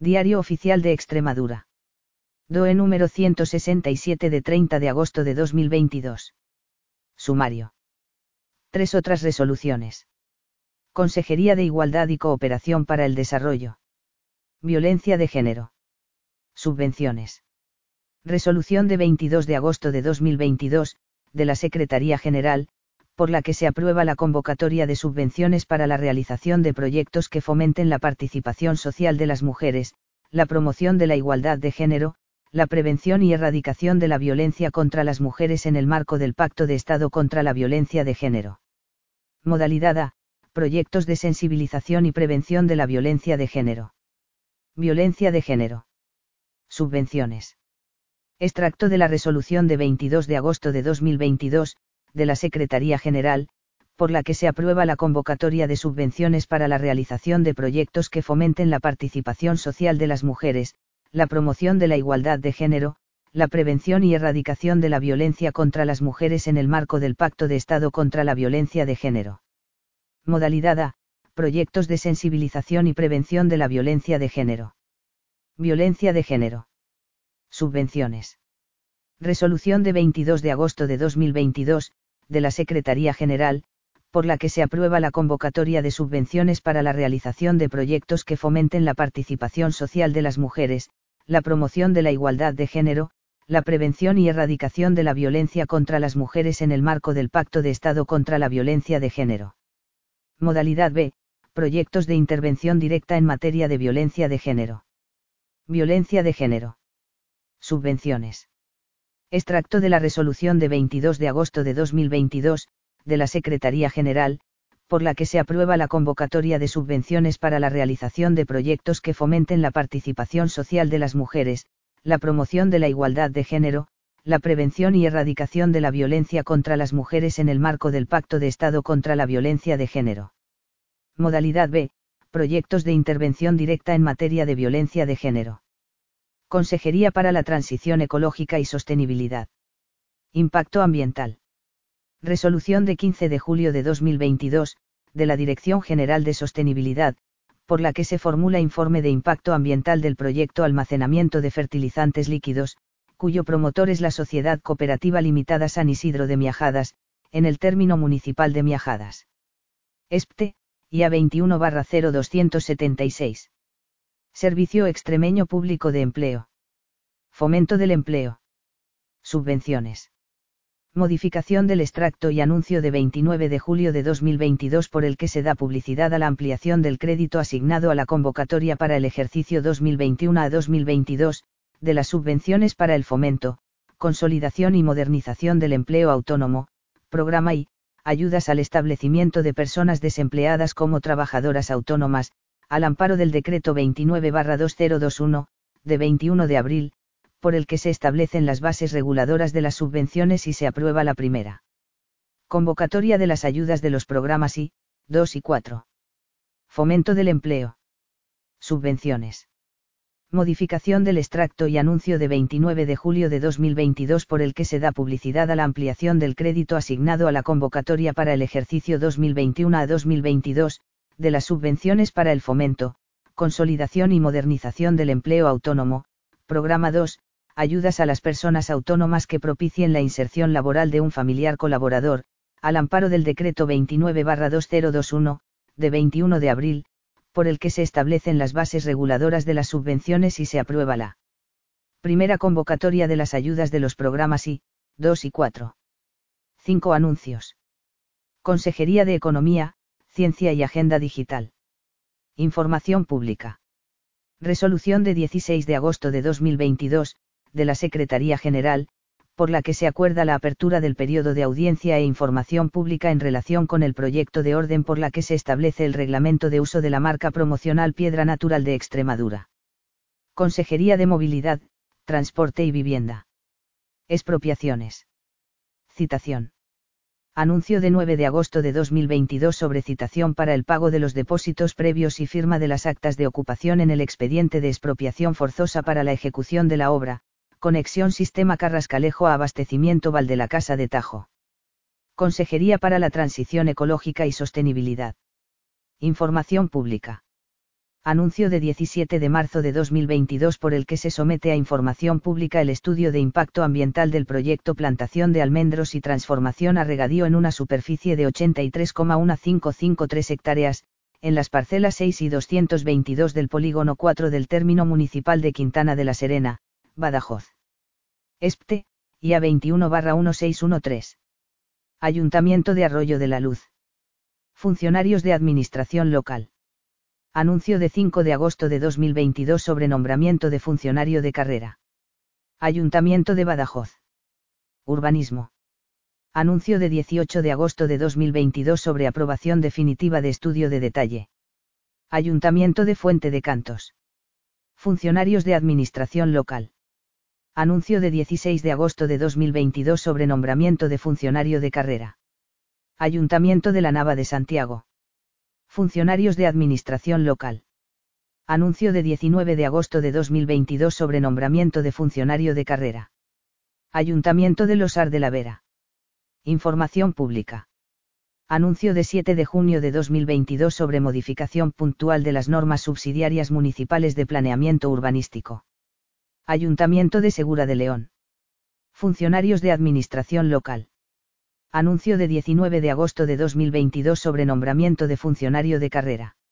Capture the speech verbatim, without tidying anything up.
Diario Oficial de Extremadura. D O E número ciento sesenta y siete de treinta de agosto de dos mil veintidós. Sumario. Tres otras resoluciones. Consejería de Igualdad y Cooperación para el Desarrollo. Violencia de género. Subvenciones. Resolución de veintidós de agosto de dos mil veintidós, de la Secretaría General, por la que se aprueba la convocatoria de subvenciones para la realización de proyectos que fomenten la participación social de las mujeres, la promoción de la igualdad de género, la prevención y erradicación de la violencia contra las mujeres en el marco del Pacto de Estado contra la Violencia de Género. Modalidad A. Proyectos de sensibilización y prevención de la violencia de género. Violencia de género. Subvenciones. Extracto de la resolución de veintidós de agosto de dos mil veintidós, de la Secretaría General, por la que se aprueba la convocatoria de subvenciones para la realización de proyectos que fomenten la participación social de las mujeres, la promoción de la igualdad de género, la prevención y erradicación de la violencia contra las mujeres en el marco del Pacto de Estado contra la Violencia de Género. Modalidad A. Proyectos de sensibilización y prevención de la violencia de género. Violencia de género. Subvenciones. Resolución de veintidós de agosto de dos mil veintidós, de la Secretaría General, por la que se aprueba la convocatoria de subvenciones para la realización de proyectos que fomenten la participación social de las mujeres, la promoción de la igualdad de género, la prevención y erradicación de la violencia contra las mujeres en el marco del Pacto de Estado contra la Violencia de Género. Modalidad B. Proyectos de intervención directa en materia de violencia de género. Violencia de género. Subvenciones. Extracto de la resolución de veintidós de agosto de dos mil veintidós, de la Secretaría General, por la que se aprueba la convocatoria de subvenciones para la realización de proyectos que fomenten la participación social de las mujeres, la promoción de la igualdad de género, la prevención y erradicación de la violencia contra las mujeres en el marco del Pacto de Estado contra la Violencia de Género. Modalidad B. Proyectos de intervención directa en materia de violencia de género. Consejería para la Transición Ecológica y Sostenibilidad. Impacto ambiental. Resolución de quince de julio de dos mil veintidós, de la Dirección General de Sostenibilidad, por la que se formula informe de impacto ambiental del proyecto Almacenamiento de Fertilizantes Líquidos, cuyo promotor es la Sociedad Cooperativa Limitada San Isidro de Miajadas, en el término municipal de Miajadas. E S P T E, I A veintiuno barra cero doscientos setenta y seis. Servicio Extremeño Público de Empleo. Fomento del empleo. Subvenciones. Modificación del extracto y anuncio de veintinueve de julio de dos mil veintidós por el que se da publicidad a la ampliación del crédito asignado a la convocatoria para el ejercicio dos mil veintiuno a dos mil veintidós, de las subvenciones para el fomento, consolidación y modernización del empleo autónomo, programa I, ayudas al establecimiento de personas desempleadas como trabajadoras autónomas, al amparo del decreto veintinueve barra dos mil veintiuno, de veintiuno de abril, por el que se establecen las bases reguladoras de las subvenciones y se aprueba la primera convocatoria de las ayudas de los programas I, dos y cuatro. Fomento del empleo. Subvenciones. Modificación del extracto y anuncio de veintinueve de julio de dos mil veintidós por el que se da publicidad a la ampliación del crédito asignado a la convocatoria para el ejercicio dos mil veintiuno a dos mil veintidós, de las subvenciones para el fomento, consolidación y modernización del empleo autónomo, programa dos, ayudas a las personas autónomas que propicien la inserción laboral de un familiar colaborador, al amparo del decreto veintinueve barra dos mil veintiuno, de veintiuno de abril, por el que se establecen las bases reguladoras de las subvenciones y se aprueba la primera convocatoria de las ayudas de los programas I, dos y cuatro. cinco Anuncios. Consejería de Economía, Ciencia y Agenda Digital. Información pública. Resolución de dieciséis de agosto de dos mil veintidós, de la Secretaría General, por la que se acuerda la apertura del periodo de audiencia e información pública en relación con el proyecto de orden por la que se establece el reglamento de uso de la marca promocional Piedra Natural de Extremadura. Consejería de Movilidad, Transporte y Vivienda. Expropiaciones. Citación. Anuncio de nueve de agosto de dos mil veintidós sobre citación para el pago de los depósitos previos y firma de las actas de ocupación en el expediente de expropiación forzosa para la ejecución de la obra, conexión Sistema Carrascalejo a Abastecimiento Val de la Casa de Tajo. Consejería para la Transición Ecológica y Sostenibilidad. Información pública. Anuncio de diecisiete de marzo de dos mil veintidós por el que se somete a información pública el estudio de impacto ambiental del proyecto plantación de almendros y transformación a regadío en una superficie de ochenta y tres coma mil quinientos cincuenta y tres hectáreas, en las parcelas seis y doscientos veintidós del polígono cuatro del término municipal de Quintana de la Serena, Badajoz. ESPTE, I A veintiuno barra dieciséis trece. Ayuntamiento de Arroyo de la Luz. Funcionarios de Administración Local. Anuncio de cinco de agosto de dos mil veintidós sobre nombramiento de funcionario de carrera. Ayuntamiento de Badajoz. Urbanismo. Anuncio de dieciocho de agosto de dos mil veintidós sobre aprobación definitiva de estudio de detalle. Ayuntamiento de Fuente de Cantos. Funcionarios de Administración Local. Anuncio de dieciséis de agosto de dos mil veintidós sobre nombramiento de funcionario de carrera. Ayuntamiento de la Nava de Santiago. Funcionarios de Administración Local. Anuncio de diecinueve de agosto de dos mil veintidós sobre nombramiento de funcionario de carrera. Ayuntamiento de Losar de la Vera. Información pública. Anuncio de siete de junio de dos mil veintidós sobre modificación puntual de las normas subsidiarias municipales de planeamiento urbanístico. Ayuntamiento de Segura de León. Funcionarios de Administración Local. Anuncio de diecinueve de agosto de dos mil veintidós sobre nombramiento de funcionario de carrera.